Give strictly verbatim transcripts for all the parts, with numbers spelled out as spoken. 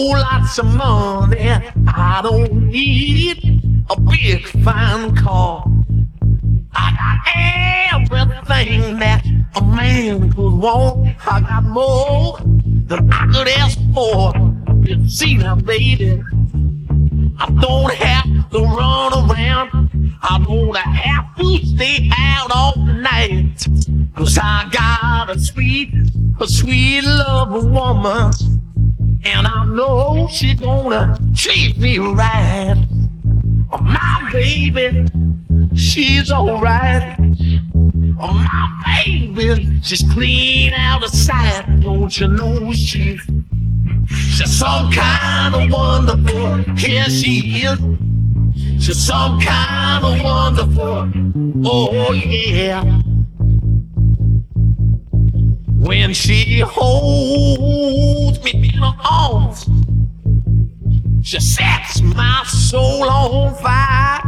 whole lots of money. I don't need a big fine car. I got everything that a man could want. I got more than I could ask for. You see now, baby, I don't have to run around. I don't have to stay out all night. Cause I got a sweet, a sweet love woman. And I know she's gonna treat me right. My baby, she's alright. My baby, she's clean out of sight. Don't you know she's She's some kind of wonderful. Here she is. She's some kind of wonderful. Oh yeah. When she holds me in her arms, she sets my soul on fire.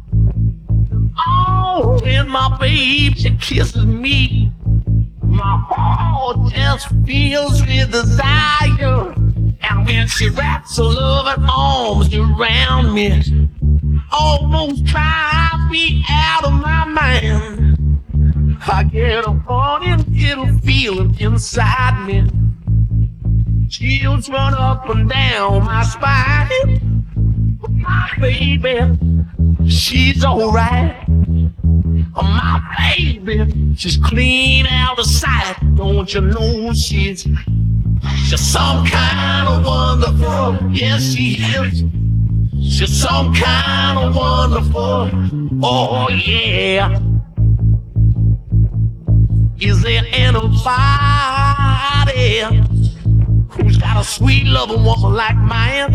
Oh, when my baby kisses me, my heart just fills with desire. And when she wraps her loving arms around me, almost drives me out of my mind. I get a funny little feeling inside me. Chills run up and down my spine. My baby, she's alright. My baby, she's clean out of sight. Don't you know she's She's some kind of wonderful. Yes, she is. She's some kind of wonderful. Oh yeah. Is there anybody who's got a sweet loving woman like mine?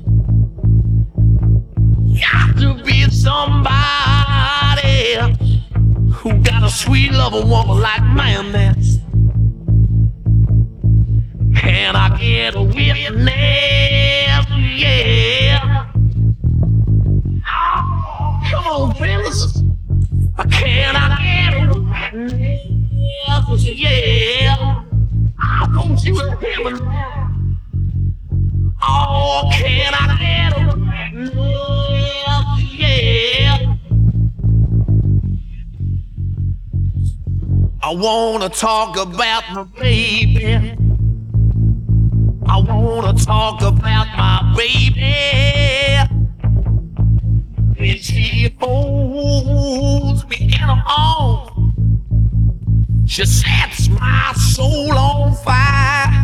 Got to be somebody who got a sweet loving woman like mine. That's Can I get a witness? Yeah. Oh, come on, fellas. Can I get a witness? Yeah. I want you in heaven. Oh, can I get a witness? Yeah. I wanna talk about my baby. I wanna talk about my baby. When she holds me in her arms, she sets my soul on fire.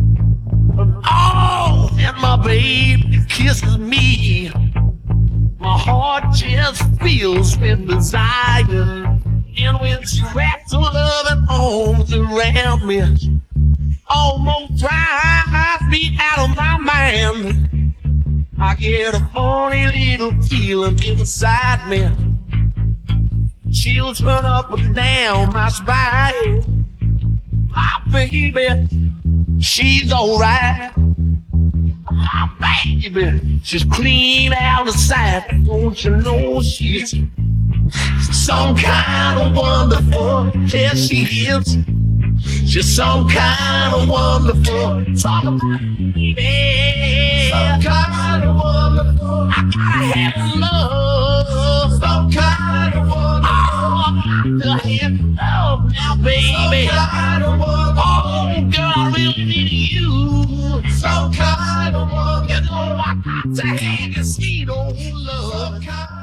Oh, and my baby kisses me, my heart just fills with desire. And when she wraps her loving arms around me, almost drives me out of my mind. I get a funny little feeling inside me. Chills run up and down my spine. My baby, she's alright. My baby, she's clean out of sight. Don't you know she's some kind of wonderful? Yes, she is. She's some kind of wonderful. Talk about me, some kind of wonderful. I gotta have love, some kind of wonderful. Oh, I got to have love now, baby. Some kind of wonderful. Oh, girl, I really need you. Some kind of wonderful. You know I got to have your sweet old love.